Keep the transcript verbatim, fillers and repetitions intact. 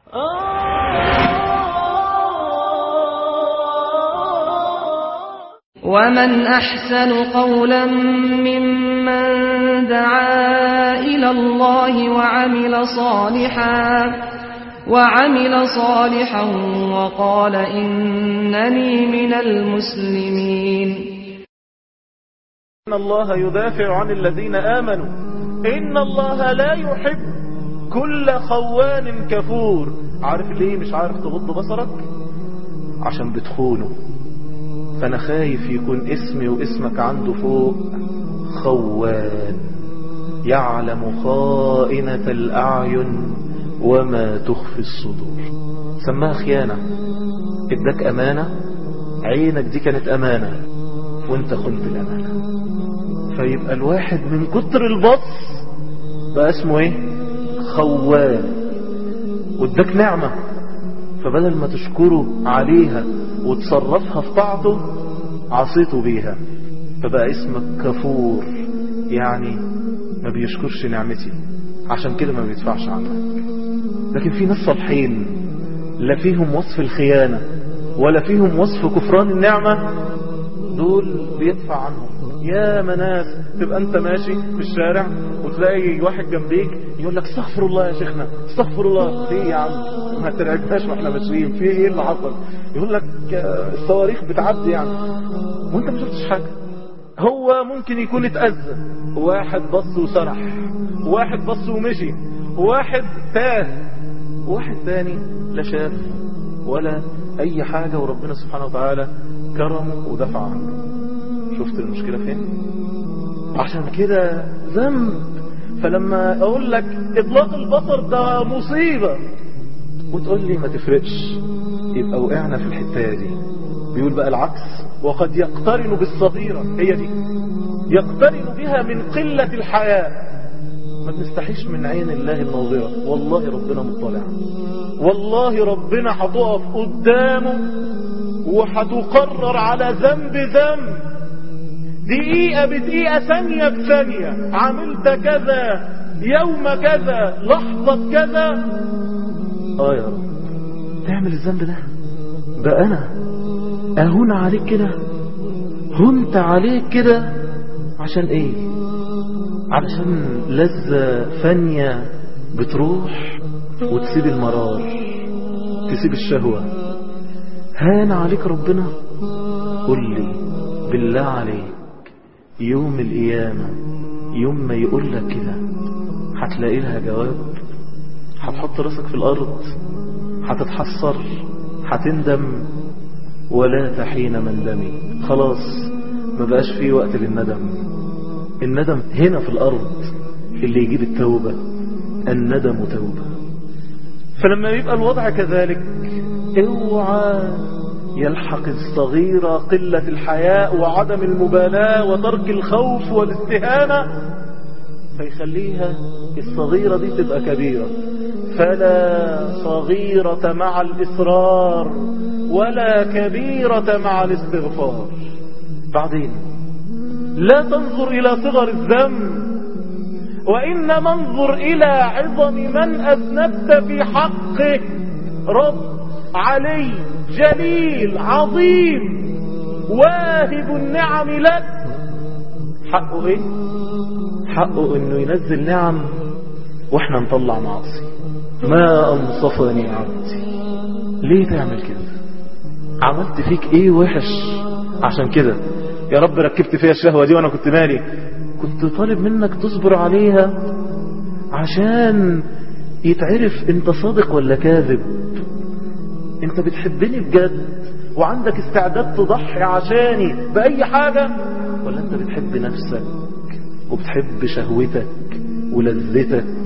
ومن أحسن قولا ممن دعا إلى الله وعمل صالحا وعمل صالحا وقال إنني من المسلمين. إن الله يدافع عن الذين آمنوا إن الله لا يحب كل خوان كفور. عارف ليه مش عارف تغض بصرك؟ عشان بتخونه. فأنا خايف يكون اسمي واسمك عنده فوق خوان يعلم خائنة الأعين وما تخفي الصدور. سماها خيانة. اداك أمانة، عينك دي كانت أمانة وانت خنت الأمانة. فيبقى الواحد من كتر البطس بقى اسمه ايه؟ خوان. واداك نعمة، فبدل ما تشكره عليها وتصرفها في طاعته عصيته بيها، فبقى اسمك كفور، يعني ما بيشكرش نعمتي، عشان كده ما بيدفعش عنك. لكن في ناس صالحين لا فيهم وصف الخيانة ولا فيهم وصف كفران النعمة، دول بيدفع عنهم. يا مناس تبقى انت ماشي في الشارع وتلاقي واحد جنبيك يقول لك استغفر الله يا شيخنا استغفر الله. ليه يا عم ما ترعبناش واحنا ماشيين؟ في ايه اللي حصل؟ يقول لك الصواريخ بتعدي يعني، وانت ما شفتش حاجه. هو ممكن يكون اتأذى، واحد بص وسرح، واحد بص ومشي، واحد تاه، واحد تاني لا شاف ولا اي حاجه، وربنا سبحانه وتعالى كرمه ودفع عنه. شفت المشكلة فين؟ عشان كده ذنب. فلما اقول لك اطلاق البصر ده مصيبة وتقول لي ما تفرقش، يبقى وقعنا في الحتة دي. بيقول بقى العكس، وقد يقترن بالصغيرة، هي دي يقترن بها من قلة الحياة. ما بنستحيش من عين الله الناظرة. والله ربنا مطلع، والله ربنا هتقف قدامه وهتقرر على ذنب ذنب، دقيقة بدقيقة، ثانية بثانية. عملت كذا يوم كذا لحظة كذا. اه يا رب تعمل الذنب ده بقى انا اهون عليك كده؟ هنت عليك كده عشان ايه؟ علشان لذة فانية بتروح وتسيب المرار، تسيب الشهوة. هان عليك ربنا؟ قل لي بالله عليك، يوم القيامة يوم ما يقول لك كده هتلاقي لها جواب؟ هتحط راسك في الأرض، هتتحسر، هتندم، ولا تحين مندمي. خلاص ما بقاش فيه وقت للندم. الندم هنا في الأرض اللي يجيب التوبة. الندم توبة. فلما يبقى الوضع كذلك اوعى يلحق الصغيرة قلة الحياء وعدم المبالاة وترك الخوف والاستهانة، فيخليها الصغيرة دي تبقى كبيرة. فلا صغيرة مع الإصرار ولا كبيرة مع الاستغفار. بعدين لا تنظر إلى صغر الذنب، وإنما انظر إلى عظم من أذنبت في حقه. رب علي جليل عظيم واهب النعم لك، حقه ايه؟ حقه انه ينزل نعم واحنا نطلع معاصي. ما انصفني عبدي. ليه تعمل كده؟ عملت فيك ايه وحش عشان كده يا رب ركبت فيها الشهوة دي وانا كنت مالي؟ كنت طالب منك تصبر عليها عشان يتعرف انت صادق ولا كاذب. انت بتحبني بجد وعندك استعداد تضحي عشاني بأي حاجة، ولا انت بتحب نفسك وبتحب شهوتك ولذتك